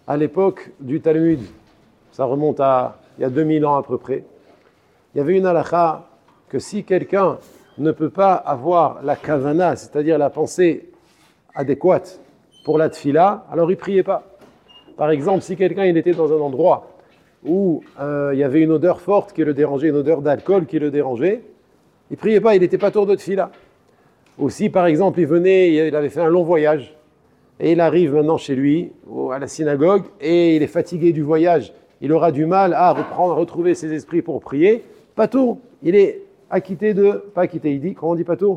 à l'époque du Talmud, ça remonte à il y a 2000 ans à peu près, il y avait une halakha que si quelqu'un ne peut pas avoir la kavana, c'est-à-dire la pensée adéquate pour la tfila, alors il ne priait pas. Par exemple, si quelqu'un il était dans un endroit où il y avait une odeur forte qui le dérangeait, une odeur d'alcool qui le dérangeait, il ne priait pas, il n'était pas tour de tfila. Ou si par exemple il avait fait un long voyage, et il arrive maintenant chez lui, à la synagogue, et il est fatigué du voyage, il aura du mal à retrouver ses esprits pour prier, pas tout, il est acquitté pas acquitté, il dit, comment on dit pas tout ?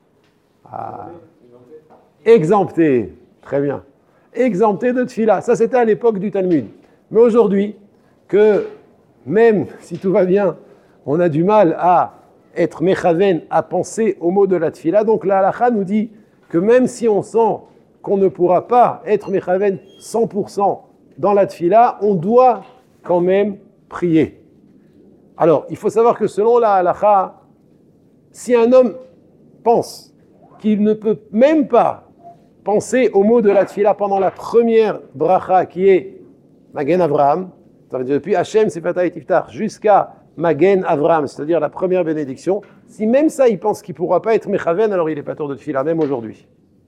Exempté, très bien, exempté de tfila, ça c'était à l'époque du Talmud. Mais aujourd'hui, que même si tout va bien, on a du mal à être mechaven, à penser au mot de la tfila, donc la halakha nous dit que même si on sent qu'on ne pourra pas être mechaven 100% dans la tfila, on doit quand même prier. Alors, il faut savoir que selon la halakha, si un homme pense qu'il ne peut même pas penser au mot de la tfila pendant la première bracha qui est Magen Avraham, ça veut dire depuis Hachem Sefata et Tiftar jusqu'à Magen Avraham, c'est-à-dire la première bénédiction, si même ça il pense qu'il ne pourra pas être mechaven, alors il n'est pas tour de tfila, même aujourd'hui.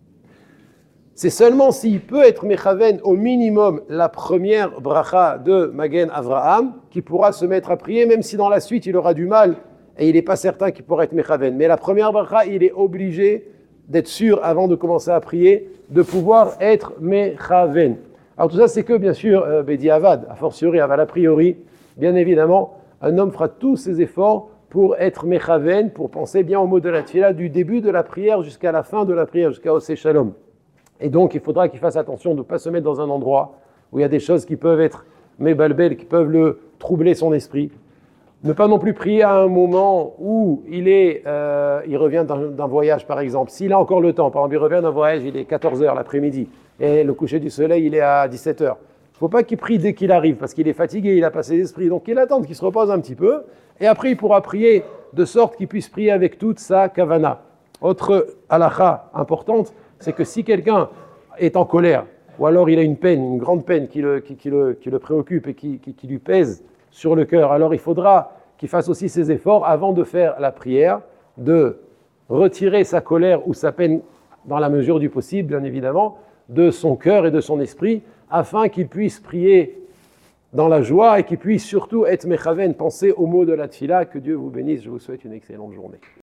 C'est seulement s'il peut être mechaven au minimum la première bracha de Magen Avraham qui pourra se mettre à prier, même si dans la suite il aura du mal et il n'est pas certain qu'il pourra être mechaven. Mais la première bracha, il est obligé d'être sûr avant de commencer à prier de pouvoir être mechaven. Alors tout ça c'est que bien sûr Bediavad, a fortiori, a priori, bien évidemment, un homme fera tous ses efforts pour être mechaven, pour penser bien au mot de la tfila du début de la prière jusqu'à la fin de la prière, jusqu'à Osé Shalom. Et donc, il faudra qu'il fasse attention de ne pas se mettre dans un endroit où il y a des choses qui peuvent être mébalbel, qui peuvent le troubler son esprit. Ne pas non plus prier à un moment où il revient d'un voyage, par exemple. S'il a encore le temps, par exemple, il revient d'un voyage, il est 14h l'après-midi, et le coucher du soleil, il est à 17h. Il ne faut pas qu'il prie dès qu'il arrive, parce qu'il est fatigué, il n'a pas ses esprits. Donc, il attend qu'il se repose un petit peu, et après, il pourra prier de sorte qu'il puisse prier avec toute sa kavana. Autre halakha importante, c'est que si quelqu'un est en colère, ou alors il a une peine, une grande peine qui le préoccupe et qui lui pèse sur le cœur, alors il faudra qu'il fasse aussi ses efforts avant de faire la prière, de retirer sa colère ou sa peine dans la mesure du possible, bien évidemment, de son cœur et de son esprit, afin qu'il puisse prier dans la joie et qu'il puisse surtout être mechaven, penser au mot de la tfila. Que Dieu vous bénisse, je vous souhaite une excellente journée.